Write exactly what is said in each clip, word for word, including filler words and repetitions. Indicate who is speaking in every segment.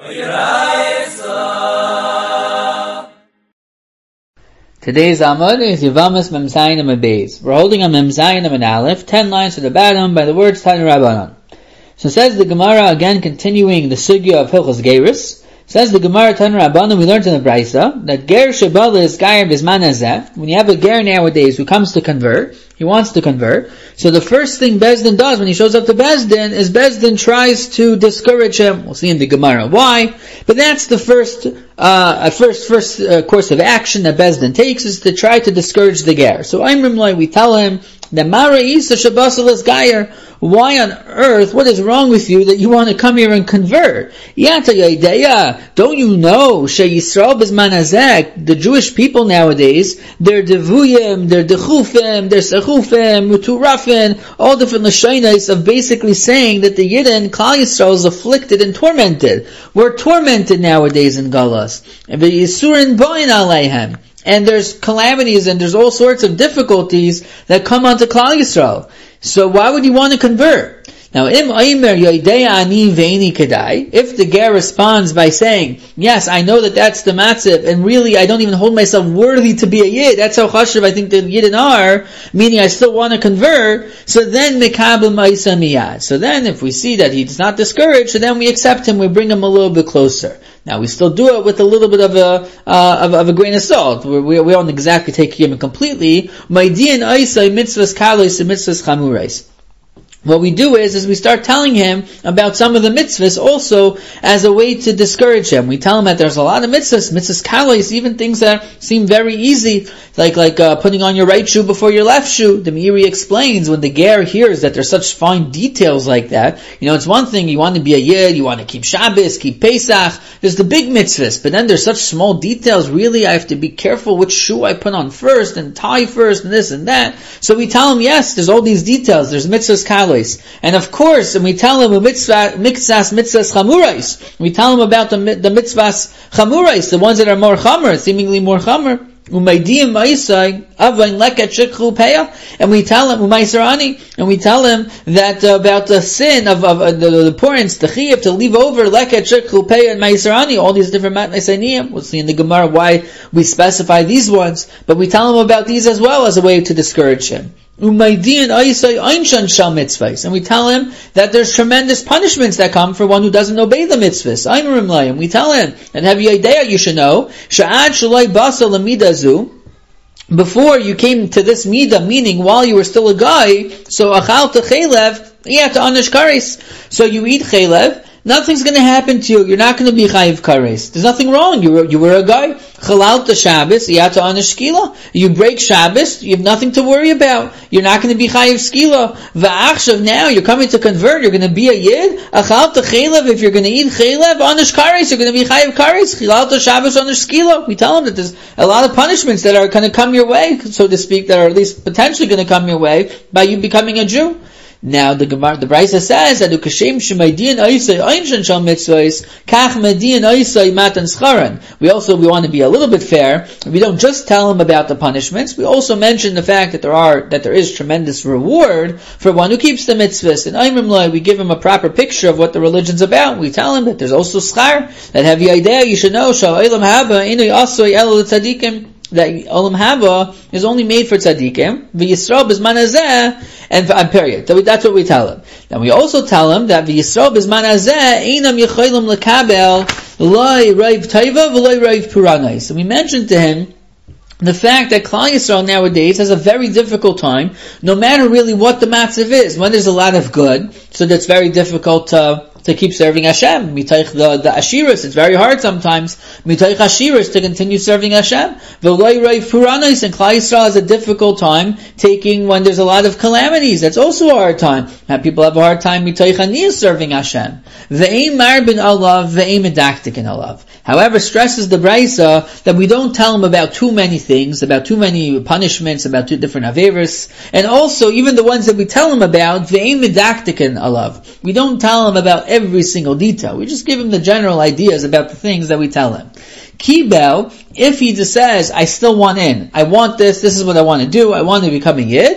Speaker 1: Today's Amud is Yavamas Mem Zayin Amud Beis. We're holding on Mem Zayin Amud Aleph, ten lines to the bottom by the words Tanu Rabbanan. So says the Gemara, again continuing the sugya of Hilchos Gerus. Says the Gemara Tanu Rabbanan, we learned in the Brisa that Ger Shebala is Gayer Bizman Hazeh. When you have a Ger nowadays who comes to convert, he wants to convert. So the first thing Bezdin does when he shows up to Bezdin is Bezdin tries to discourage him. We'll see in the Gemara why. But that's the first, uh, first, first uh, course of action that Bezdin takes is to try to discourage the Ger. So Imrimlai, we tell him that Mara Isa Shabasal is Gayer. Why on earth, what is wrong with you that you want to come here and convert? Yata Yaideya, don't you know, She Yisrael Bizman Hazeh, the Jewish people nowadays, they're Devuyim, they're Dechufim, they're Sechufim, Muturafim, all different Lashonos of basically saying that the Yidden, Klal Yisrael, is afflicted and tormented. We're tormented nowadays in Galas. And the Yisurin Boin Aleihem. And there's calamities and there's all sorts of difficulties that come onto Klal Yisrael. So why would you want to convert? Now, im aimer yoidei ani veini kedai, if the ger responds by saying, yes, I know that that's the matziv, and really I don't even hold myself worthy to be a yid, that's how chashuv I think the yidden are, meaning I still want to convert, so then mekabel ma'isa miyad. So then if we see that he's not discouraged, so then we accept him, we bring him a little bit closer. Now we still do it with a little bit of a uh, of, of a grain of salt. We, we, we don't exactly take him completely. Ma'idin aisai mitzvahs kalos and mitzvahs chamurais. What we do is, is we start telling him about some of the mitzvahs also as a way to discourage him. We tell him that there's a lot of mitzvahs, mitzvahs kalos, even things that seem very easy, like like uh, putting on your right shoe before your left shoe. The Meiri explains when the ger hears that there's such fine details like that. You know, it's one thing you want to be a yid, you want to keep Shabbos, keep Pesach. There's the big mitzvahs, but then there's such small details. Really, I have to be careful which shoe I put on first and tie first and this and that. So we tell him, yes, there's all these details. There's mitzvahs kalos. And of course, and we tell him mitzvah, mitzvahs, mitzvahs chamurais. We tell him about the, the mitzvahs chamurais, the ones that are more chamur, seemingly more chamur. And we tell him, and we tell him that uh, about the sin of, of uh, the, the parents, the chiyuv, to leave over leket shikhu peya and ma'isarani, all these different matnei saniyim. We'll see in the Gemara why we specify these ones, but we tell him about these as well as a way to discourage him. And we tell him that there's tremendous punishments that come for one who doesn't obey the mitzvahs. And we tell him, and have you idea, you should know, before you came to this midah, meaning while you were still a guy, so achal chelev, so you eat chelev, nothing's going to happen to you. You're not going to be chayiv kares. There's nothing wrong. You were, you were a guy. Chalal to Shabbos, yata anish skila. You break Shabbos, you have nothing to worry about. You're not going to be chayiv skila. Va'achshav, now you're coming to convert. You're going to be a yid. Achal to chelev, if you're going to eat chelev, anish kares, you're going to be chayiv kares. Chalal to Shabbos, anish skila. We tell them that there's a lot of punishments that are going to come your way, so to speak, that are at least potentially going to come your way by you becoming a Jew. Now the Gemara, the Brisa says that ukashem shemadian aisay einshan shal mitzvahs kach median aisay matan scharan. We also we want to be a little bit fair. We don't just tell him about the punishments. We also mention the fact that there are that there is tremendous reward for one who keeps the mitzvahs. In Aimrim Lai, we give him a proper picture of what the religion's about. We tell him that there's also schar. That have you idea, you should know shal olam haba inui asoy el tzadikim. That Olam Haba is only made for tzaddikim, v'Yisrael b'zman hazeh, and uh, period. So that's what we tell him. Then we also tell him that v'Yisrael b'zman hazeh einam yecholim lekabel loy raiv taiva v'loy raiv puranais. So we mentioned to him the fact that Klal Yisrael nowadays has a very difficult time, no matter really what the matziv is. When there's a lot of good, so that's very difficult to to keep serving Hashem. Mitaych the, the Ashiris, it's very hard sometimes. Mitaych Ashiris to continue serving Hashem. V'loi Raiv Puranos, and Klal Yisrael has a difficult time taking when there's a lot of calamities. That's also a hard time. And people have a hard time Mitaych Aniyah serving Hashem. Ve'ein mar bin alav, ve'ein medaktik in alav. However, stresses the Brisa that we don't tell him about too many things, about too many punishments, about two different averis, and also even the ones that we tell him about, ve'ein medaktik in alav. We don't tell him about every single detail. We just give him the general ideas about the things that we tell him. Kibel, if he just says, I still want in, I want this, this is what I want to do, I want to become a yid,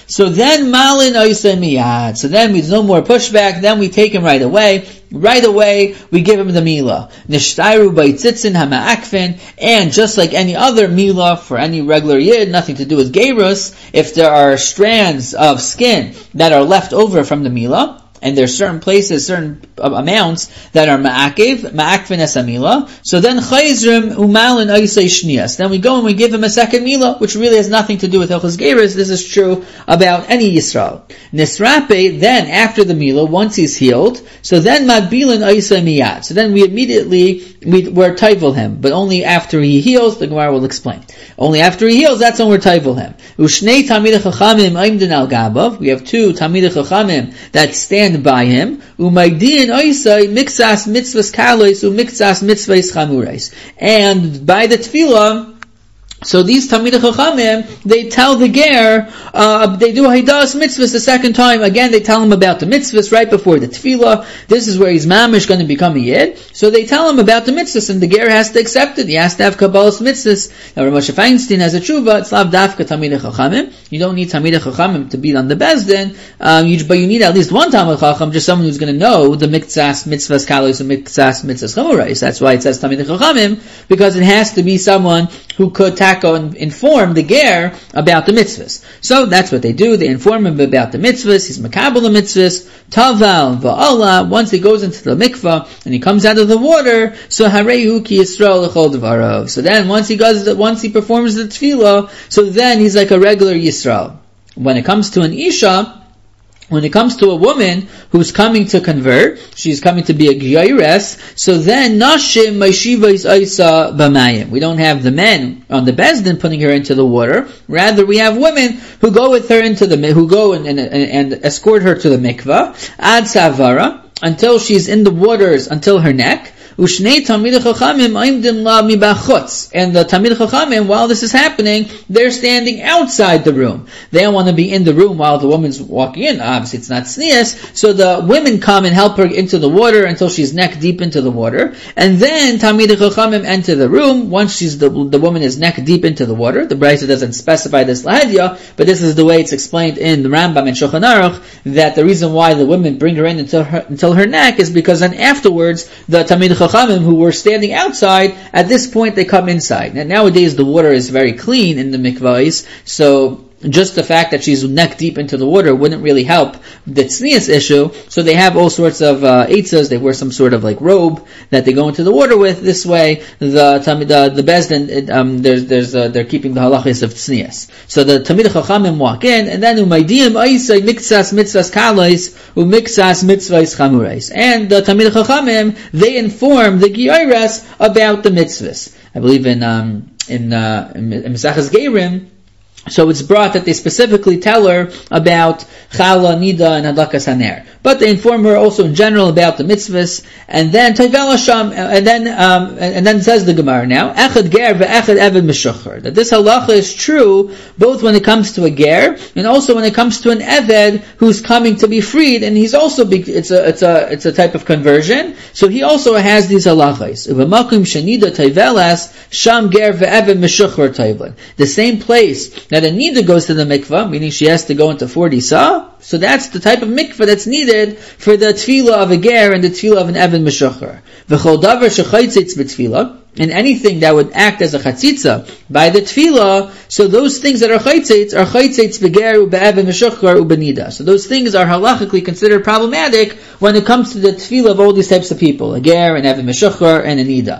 Speaker 1: So then malin oisei miyad. So then there's no more pushback. Then we take him right away. Right away, we give him the milah. Nishtairu b'tzitzin hama'akfin, and just like any other milah for any regular yid, nothing to do with gerus, if there are strands of skin that are left over from the milah, and there's certain places, certain amounts that are ma'akev, ma'akfin es milah, so then chayzrim umalin oisei shniyas. Then we go and we give him a second milah, which really has nothing to do with hilchos gerus. This is true about any Yisrael. Nisrape, then after the milah, once he's healed, so then magbilin oisei miyad. So then we immediately, we, we're taivel him, but only after he heals, the Gemara will explain. Only after he heals, that's when we're taivel him. Ushnei tamidei chachamim aimdin al gabav. We have two tamidei chachamim that stand by him. Umaydin oisei mixas mitzvahs kalos umixas mitzvahs chamurais. And by the tefillah, so these Talmidei Chachamim, they tell the ger, uh, they do Haidas mitzvahs the second time. Again, they tell him about the mitzvahs right before the tefillah. This is where he's mamish going to become a yid. So they tell him about the mitzvahs, and the ger has to accept it. He has to have Kabbalah's mitzvahs. Now, Rav Moshe Feinstein has a tshuva. It's lav dafka Talmidei Chachamim. You don't need Talmidei Chachamim to be on the bezdin, um, you, but you need at least one Talmidei Chacham, just someone who's going to know the mitzvahs, mitzvahs kalos, and mitzvahs, mitzvahs chamurais. That's why it says Talmidei Chachamim, because it has to be someone who could tackle and inform the ger about the mitzvahs. So that's what they do. They inform him about the mitzvahs. He's makabel the mitzvahs. Taval va'ala. Once he goes into the mikvah and he comes out of the water, so harehu ki Yisrael l'chol devarav. So then once he goes, once he performs the tefillah, so then he's like a regular Yisrael. When it comes to an isha, when it comes to a woman who's coming to convert, she's coming to be a gyaires, so then nashim maishiva is isa b'mayim. We don't have the men on the bezdin putting her into the water. Rather, we have women who go with her into the, who go and, and, and escort her to the mikvah, ad savara, until she's in the waters, until her neck. Ushnei Talmidei Chachamim aimdim la mibachutz. And the Talmidei Chachamim, while this is happening, they're standing outside the room. They don't want to be in the room while the woman's walking in. Obviously, it's not tznius. So the women come and help her into the water until she's neck deep into the water. And then Talmidei Chachamim enter the room. Once she's the, the woman is neck deep into the water. The Brisa doesn't specify this lahadya, but this is the way it's explained in the Rambam and Shulchan Aruch, that the reason why the women bring her in until her, until her neck is because then afterwards the Talmidei Chachamim who were standing outside, at this point they come inside. Now nowadays the water is very clean in the mikvahs, so just the fact that she's neck deep into the water wouldn't really help the tznius issue. So they have all sorts of uh, eitzas. They wear some sort of like robe that they go into the water with. This way, the the, the bezdin, um, there's there's uh, they're keeping the halachas of tznius. So the Talmidei Chachamim walk in, and then umaydiyim aisay mixas mitzvahs kalais umixas mitzvahs chamurais. And the Talmidei Chachamim, they inform the gyaires about the mitzvahs. I believe in um in uh, in, in Mesachas Gerim. So it's brought that they specifically tell her about Chala, Nida, and Hadakas Haner. But they inform her also in general about the mitzvahs. And then Tayvel Hasham, and then um, and, and then says the Gemara now, Echad Ger ve'Echad Eved Meshuchar. That this halacha is true both when it comes to a Ger and also when it comes to an Eved who's coming to be freed, and he's also be, it's a it's a it's a type of conversion. So he also has these halachas. Uvamakim Shanida Tayvelas Sham Ger ve'Eved Meshuchar Tayvel. The same place that a nida goes to the mikvah, meaning she has to go into forty sa, so that's the type of mikvah that's needed for the tefillah of a ger and the tefillah of an even meshuchar. V'chol davar shechayitzitz b'tefillah, and anything that would act as a chatzitza by the tefillah, so those things that are chayitzitz are chayitzitz b'ger u'be'even meshuchar u'benida. So those things are halachically considered problematic when it comes to the tefillah of all these types of people, a ger, an even meshuchar, and a nida.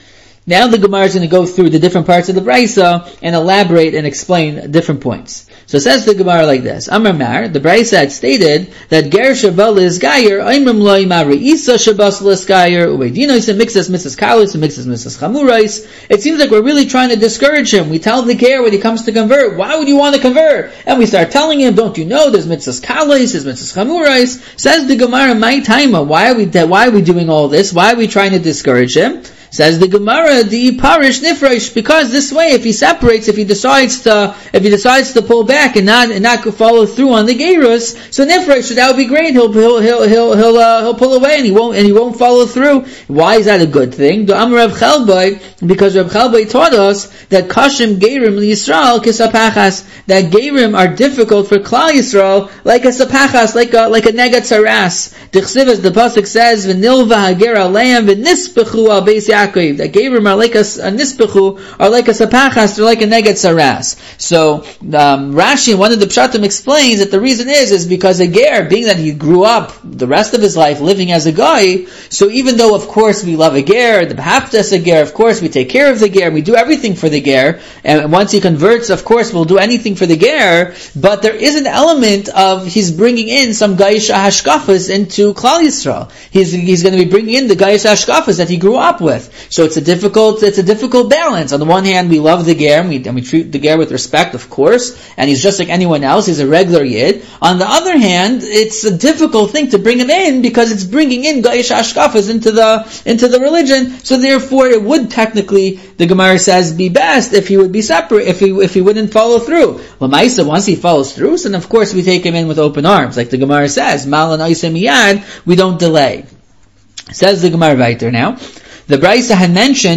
Speaker 1: Now the Gemara is going to go through the different parts of the Brisa and elaborate and explain different points. So it says the Gemara like this. Amar Mar, the Brisa had stated that Ger Shabal is Gayer, Aimrim Loi Mari Isa Shabas Lis Gayer, Uvedino Isa mixes Missus Kalis and mixes Missus Chamurais. It seems like we're really trying to discourage him. We tell the Ger when he comes to convert, why would you want to convert? And we start telling him, don't you know, there's Missus Kalis, there's Missus Chamurais. Says the Gemara, my timer, why are we, why are we doing all this? Why are we trying to discourage him? Says the Gemara, the parish nifresh, because this way, if he separates, if he decides to, if he decides to pull back and not and not follow through on the gerus, so nifresh, so that would be great. He'll he'll he'll he'll he'll, uh, he'll pull away and he won't and he won't follow through. Why is that a good thing? The Amar Rav Chelbai, because Rav Chelbai taught us that kashim gerim liyisrael kisapachas, that gerim are difficult for Klal Yisrael, like a sapachas, like a like a negat saras. Dichsiv, as the pasuk says, v'nilva hager aleim v'nispechu al beis Yaakov. That gerim are like a, a nispechu, are like a sapachas, they're like a negat saras. So um, Rashi, one of the pshatim, explains that the reason is is because a ger, being that he grew up the rest of his life living as a guy, so even though of course we love a ger, the behaftas a ger, of course we take care of the ger, we do everything for the ger, and once he converts, of course we'll do anything for the ger, but there is an element of he's bringing in some gaish hashkafas into Klal Yisrael. He's he's going to be bringing in the gaish hashkafas that he grew up with. So it's a difficult it's a difficult balance. On the one hand, we love the ger and we, and we treat the ger with respect, of course, and he's just like anyone else. He's a regular yid. On the other hand, it's a difficult thing to bring him in because it's bringing in gaish hashkafas into the into the religion. So therefore, it would technically, the Gemara says, be best if he would be separate, if he if he wouldn't follow through. Lamaisa, once he follows through, then of course we take him in with open arms, like the Gemara says, Malan Oisem Miyad, we don't delay. Says the Gemara weiter now. The Brisa had mentioned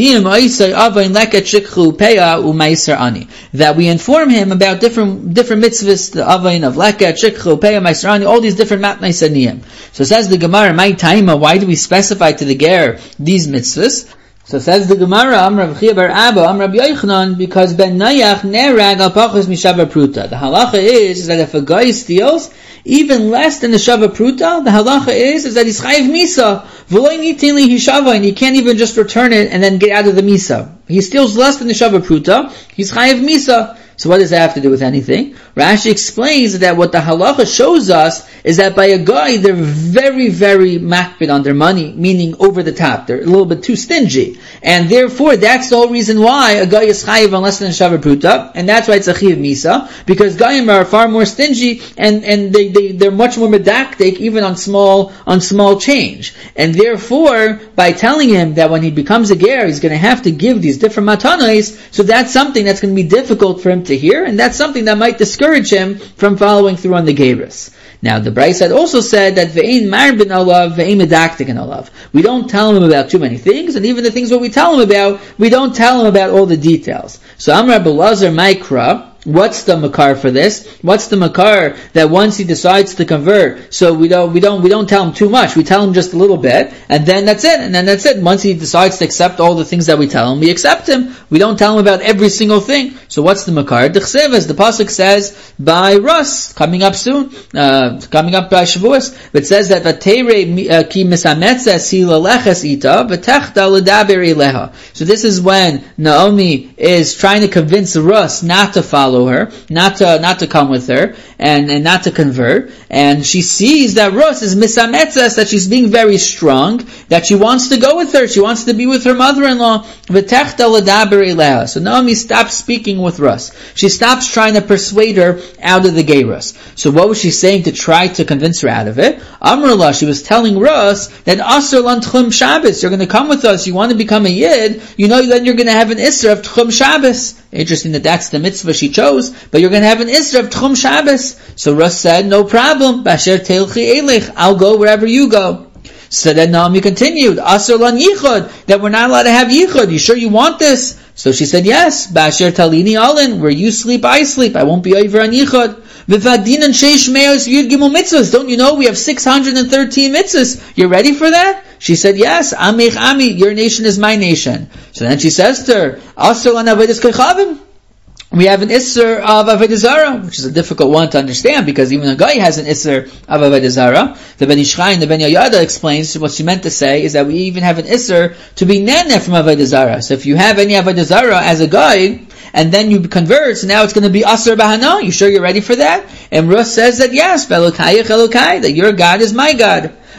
Speaker 1: that we inform him about different different mitzvahs, the avain of leket, shikchu, peya, meiser ani, all these different matnais aniyim. So says the Gemara, my taima, why do we specify to the ger these mitzvahs? So says the Gemara, Am Rav Chia bar Abba, Am Rabbi Yochanan, because Ben Nayach nerag al pachos mishavar pruta. The halacha is, is that if a guy steals even less than the shava pruta, the halacha is, is that he's chayiv misa. V'loy nitin li hishava, and he can't even just return it and then get out of the misa. He steals less than the shava pruta, he's chayiv misa. So what does that have to do with anything? Rashi explains that what the halacha shows us is that by a guy, they're very, very makpid on their money, meaning over the top. They're a little bit too stingy. And therefore, that's the whole reason why a guy is chayiv on less than a shavar pruta, and that's why it's a chayiv misa, because guyim are far more stingy, and, and they, they, they're much more medactic, even on small, on small change. And therefore, by telling him that when he becomes a ger, he's going to have to give these different matanos, so that's something that's going to be difficult for him to hear, and that's something that might discourage him from following through on the gerus. Now, the Brisa had also said that ve'ein marbin alav, ve'ein medaktik in alav. We don't tell him about too many things, and even the things that we tell him about, we don't tell him about all the details. So, Amar Belazar Maikra, what's the makar for this? What's the makar that once he decides to convert, so we don't, we don't, we don't tell him too much. We tell him just a little bit, and then that's it, and then that's it. Once he decides to accept all the things that we tell him, we accept him. We don't tell him about every single thing. So what's the makar? D'chsev, as the pasuk says, by Rus, coming up soon, uh, coming up by Shavuos, it says that v'teirei ki misametza sila leches ita, v'techta l'daber eleha. So this is when Naomi is trying to convince Rus not to follow her, not to not to come with her, and, and not to convert, and she sees that Rus is misametzas, that she's being very strong, that she wants to go with her, she wants to be with her mother-in-law. V'techta l'daber eleha. So Naomi stops speaking with Rus. She stops trying to persuade her out of the gerus. So what was she saying to try to convince her out of it? Amrullah, she was telling Rus that Asur lan Tchum Shabbos, you're going to come with us, you want to become a Yid, you know then you're going to have an Isra of Tchum Shabbos. Interesting that that's the mitzvah she chose, but you're going to have an Isra of Tchum Shabbos. So Rus said, no problem, Basher Teilchi Elich, I'll go wherever you go. So then Naomi continued, Asur lan Yichud, that we're not allowed to have Yichud, you sure you want this? So she said, yes, Basher Talini Alin, where you sleep, I sleep, I won't be over on Yichud. V'vadinan sheish meos yud gimel mitzvahs. Don't you know we have six hundred thirteen mitzvahs? You're ready for that? She said, yes, Amich Ami, your nation is my nation. So then she says to her, Asur lan avodas kechavim. We have an Isser of Avodah Zarah, which is a difficult one to understand, because even a guy has an Isser of Avodah Zarah. The Ben Ish Chai and the Ben Yoyada explains what she meant to say is that we even have an Isser to be Neneh from Avodah Zarah. So if you have any Avodah Zarah as a guy, and then you convert, so now it's going to be Asur Bahana. You sure you're ready for that? And Rus says that yes, Elokayach Elokai, that your God is my God.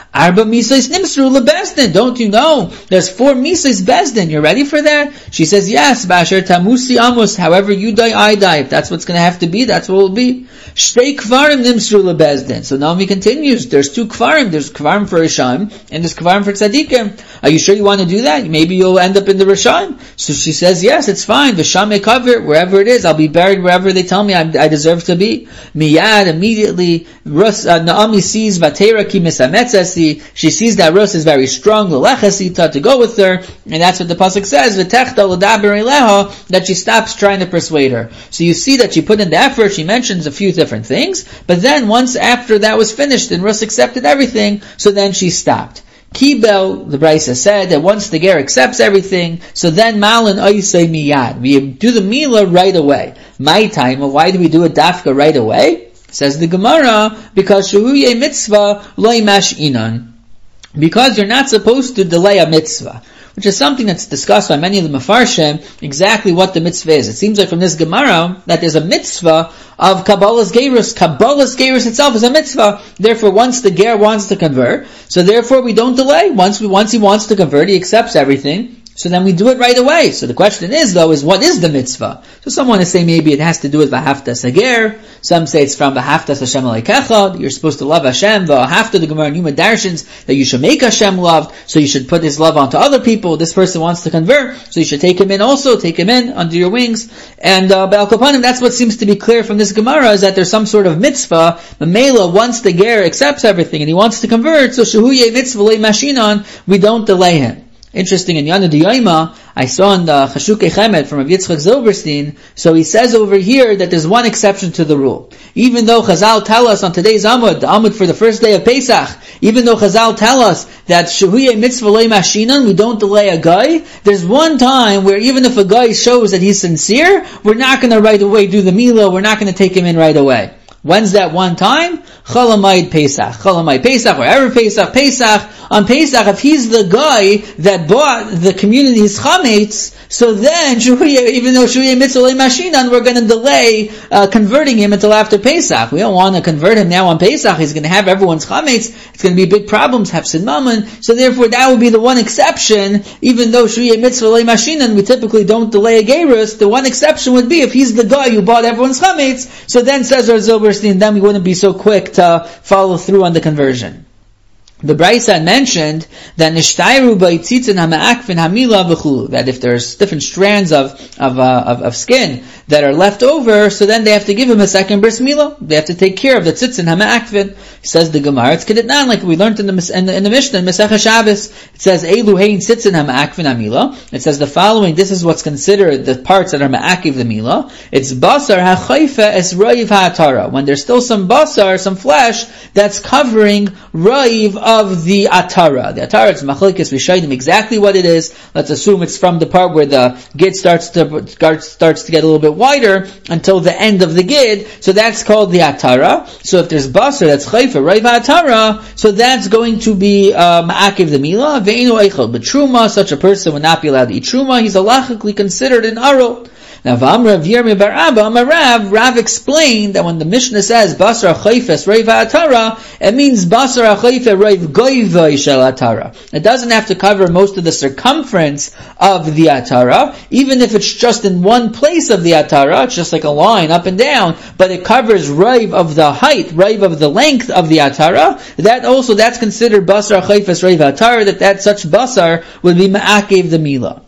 Speaker 1: Arba misais nimsru lebezdin. Don't you know? There's four misais bezdin. You're ready for that? She says, yes, Basher tamusi amos. However you die, I die. If that's what's going to have to be, that's what it will be. Shtei kvarim nimsru lebezdin. So Naomi continues. There's two kvarim. There's kvarim for Rishaim and there's kvarim for tzaddikim. Are you sure you want to do that? Maybe you'll end up in the Rishaim. So she says, yes, it's fine. V'sham cover wherever it is. I'll be buried wherever they tell me I, I deserve to be. Miyad, immediately, Rus, uh, Naomi sees Vatera ki misametzasi. She sees that Rus is very strong, l'lechasita, to go with her, and that's what the pasuk says, v'techta l'daber eleha, that she stops trying to persuade her. So you see that she put in the effort, she mentions a few different things, but then once after that was finished and Rus accepted everything, so then she stopped. Kibel, the Brisa said that once the ger accepts everything, so then malin oisei miyad. We do the mila right away. My time, well, why do we do it dafka right away? Says the Gemara, because shuhuye mitzvah loy mash'inan. Because you're not supposed to delay a mitzvah, which is something that's discussed by many of the Mefarshim, exactly what the mitzvah is. It seems like from this Gemara that there's a mitzvah of Kabbalah's Gerus. Kabbalah's Gerus itself is a mitzvah. Therefore, once the ger wants to convert, so therefore we don't delay. Once we, once he wants to convert, he accepts everything. So then we do it right away. So the question is, though, is what is the mitzvah? So some want to say maybe it has to do with v'haftas hager. Some say it's from v'haftas Hashem aleikecha. You're supposed to love Hashem. V'hafta, the Gemara Yuma darshins that you should make Hashem loved. So you should put His love onto other people. This person wants to convert, so you should take him in also. Take him in under your wings. And uh, B'al Kapanim, that's what seems to be clear from this Gemara, is that there's some sort of mitzvah. Mamela, once the ger accepts everything and he wants to convert, so shuhuye mitzvah le mashinan, we don't delay him. Interesting, in Yana D'Yoima, I saw in the Chashukei Chemed from Rav Yitzchak Zilberstein, so he says over here that there's one exception to the rule. Even though Chazal tell us on today's Amud, the Amud for the first day of Pesach, even though Chazal tell us that Shehuye Mitzvah Lei Mashinan, we don't delay a guy, there's one time where even if a guy shows that he's sincere, we're not going to right away do the Mila, we're not going to take him in right away. When's that one time? Cholamayid Pesach. Cholamayid Pesach, or Erev Pesach, Pesach. On Pesach, if he's the guy that bought the community's chametz, so then, even though Shuye Mitzvah Mashinan, we're going to delay uh, converting him until after Pesach. We don't want to convert him now on Pesach. He's going to have everyone's chametz. It's going to be big problems, Hefsid Mammon. So therefore, that would be the one exception. Even though Shuye Mitzvah Mashinan, we typically don't delay a gerus. The one exception would be if he's the guy who bought everyone's chametz. So then, says Rav Zilberstein, then we wouldn't be so quick to follow through on the conversion. The Brisa mentioned that nishtayru b'itzitzin hama'akvin hamila v'chulu, that if there's different strands of of, uh, of of skin that are left over, so then they have to give him a second bris milah. They have to take care of the tzitzin hama'akvin. Says the Gemara, it's kedetnan, like we learned in the in the, in the Mishnah in Masechah Shabbos. It says elu hein tzitzin hama'akvin hamila. It says the following. This is what's considered the parts that are ma'akiv the milah. It's basar hachayfa es raiv ha'atara. When there's still some basar, some flesh that's covering raiv of the atara. The atara, it's machlekes rishayim, exactly what it is. Let's assume it's from the part where the gid starts to starts to get a little bit wider until the end of the gid. So that's called the atara. So if there's basar, that's chayfa, raiv atara. So that's going to be ma'akiv the milah. Ve'inu eichel b'truma. Such a person would not be allowed to eat truma. He's halachically considered an arul. Now, V'amrav Yirmi bar Abba, Amarav, Rav explained that when the Mishnah says Basar Chayfes Reiv Atara, it means Basar Chayfe Reiv Goyvay Shel Atara. It doesn't have to cover most of the circumference of the Atara, even if it's just in one place of the Atara, it's just like a line up and down, but it covers Reiv of the height, Reiv of the length of the Atara. That also, that's considered Basar Chayfes Reiv Atara, that that such Basar would be Ma'akev the Milah.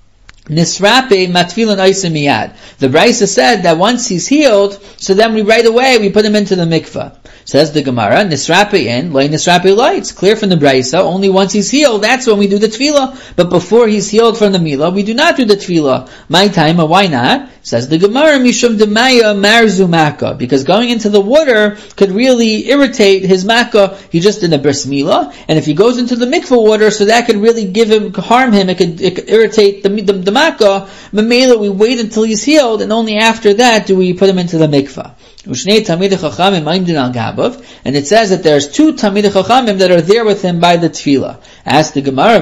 Speaker 1: Nisrape matfilan oisem miyad. The Brisa said that once he's healed, so then we right away we put him into the mikvah. Says the Gemara, Nisrape in, loy Nisrape loy. It's clear from the Brisa, only once he's healed, that's when we do the tefillah. But before he's healed from the milah, we do not do the tefillah. My time, why not? Says the Gemara, Mishum demaya marzu makkah, because going into the water could really irritate his makkah. He just did a bris milah, and if he goes into the mikvah water, so that could really give him, harm him, it could, it could irritate the, the, the makkah. Mamela, we wait until he's healed, and only after that do we put him into the mikvah. And it says that there's two Talmidei Chachamim that are there with him by the tefillah. Ask the Gemara,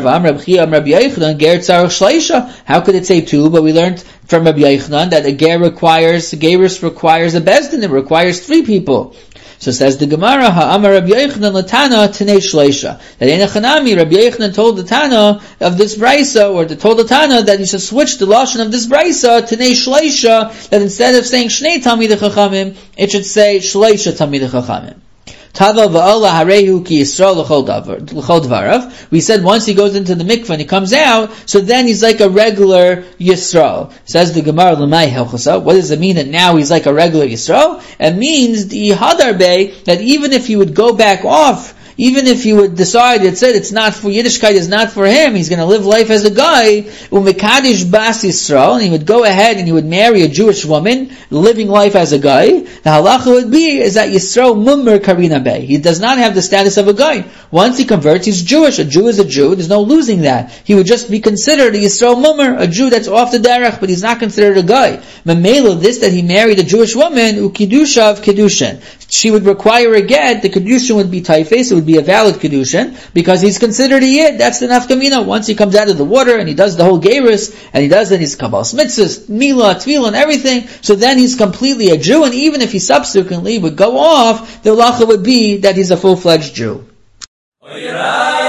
Speaker 1: how could it say two? But we learned from Rabbi Yochanan that a ger requires, a gerus requires a bezdin, it requires three people. So says the Gemara, Ha'amar Rabbi Yochanan l'Tana Tanei Shleisha. That in a Chanami, Rabbi Yochanan told the Tana of this Brisa, or told the Tana that he should switch the lashon of this Brisa Tanei Shleisha, that instead of saying Shnei Talmidei Chachamim, it should say Shleisha Talmidei Chachamim. Tava va'ala harehu ki Yisrael l'chol dvarav. We said once he goes into the mikveh and he comes out, so then he's like a regular Yisrael. Says the Gemara, l'mai helchasa. What does it mean that now he's like a regular Yisrael? It means the hadarbe, that even if he would go back off, even if he would decide, it said it's not for Yiddishkeit, is not for him, he's going to live life as a guy, umekadish bas Yisrael, and he would go ahead and he would marry a Jewish woman, living life as a guy, the halacha would be, is that Yisrael mummer karina bey. He does not have the status of a guy. Once he converts, he's Jewish. A Jew is a Jew, there's no losing that. He would just be considered a Yisrael mummer, a Jew that's off the derech, but he's not considered a guy. Memela, this that he married a Jewish woman, ukidushav kedushin. She would require a get, the kedushin would be taifes, it would be a valid kedushin, because he's considered a yid. That's the nafkamina. Once he comes out of the water and he does the whole gerus, and he does then his kabbalas mitzvahs, mila, tefillah, and everything, so then he's completely a Jew, and even if he subsequently would go off, the halacha would be that he's a full-fledged Jew.